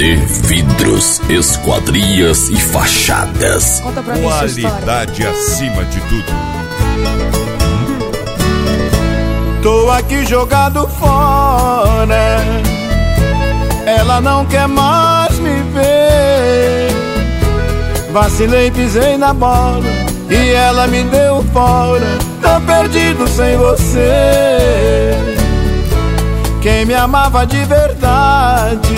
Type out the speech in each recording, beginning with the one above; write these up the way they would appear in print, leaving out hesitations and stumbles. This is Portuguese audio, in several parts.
HD Vidros, Esquadrias e Fachadas. Conta pra mim essa história. Qualidade acima de tudo. Tô aqui jogado fora, ela não quer mais me ver. Vacilei, pisei na bola e ela me deu fora. Tô perdido sem você. Quem me amava de verdade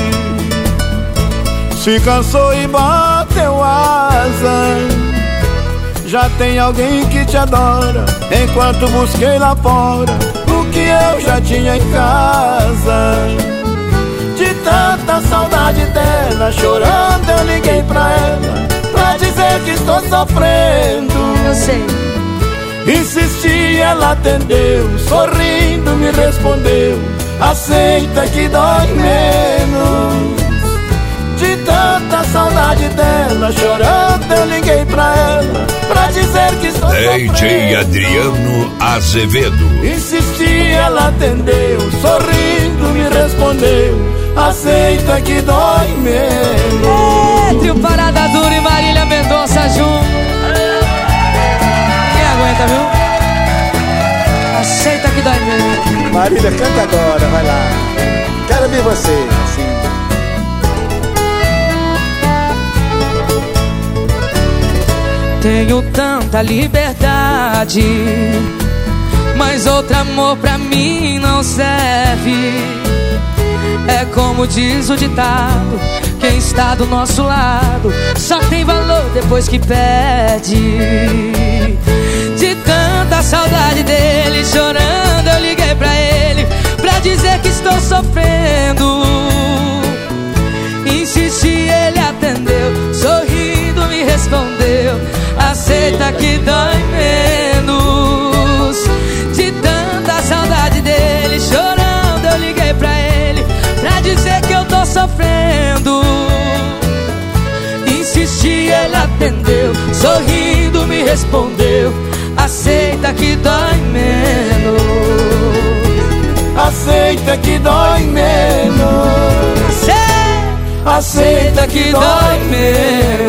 se cansou e bateu asa. Já tem alguém que te adora, enquanto busquei lá fora o que eu já tinha em casa. De tanta saudade dela, chorando eu liguei pra ela, pra dizer que estou sofrendo. Eu sei. Insisti, ela atendeu, sorrindo me respondeu: aceita que dói menos. De tanta saudade dela, chorando eu liguei pra ela, pra dizer que estou DJ sofrendo. Adriano Azevedo. Insisti, ela atendeu, sorrindo me respondeu: aceita que dói menos. Trio Parada Dura e Marília Mendonça junto. Quem aguenta, viu? Aceita que dói menos. Marília, canta agora, vai lá. Quero ver você, assim. Tenho tanta liberdade, mas outro amor pra mim não serve. É como diz o ditado: quem está do nosso lado só tem valor depois que perde. De tanta saudade dele, chorando eu liguei pra ele, pra dizer que estou sofrendo. Insisti, ele atendeu, sorrindo me respondeu: aceita que dói menos. De tanta saudade dele, chorando eu liguei pra ele, pra dizer que eu tô sofrendo. Insisti, ele atendeu, sorrindo me respondeu: aceita que dói menos. Aceita que dói menos. Aceita que dói menos.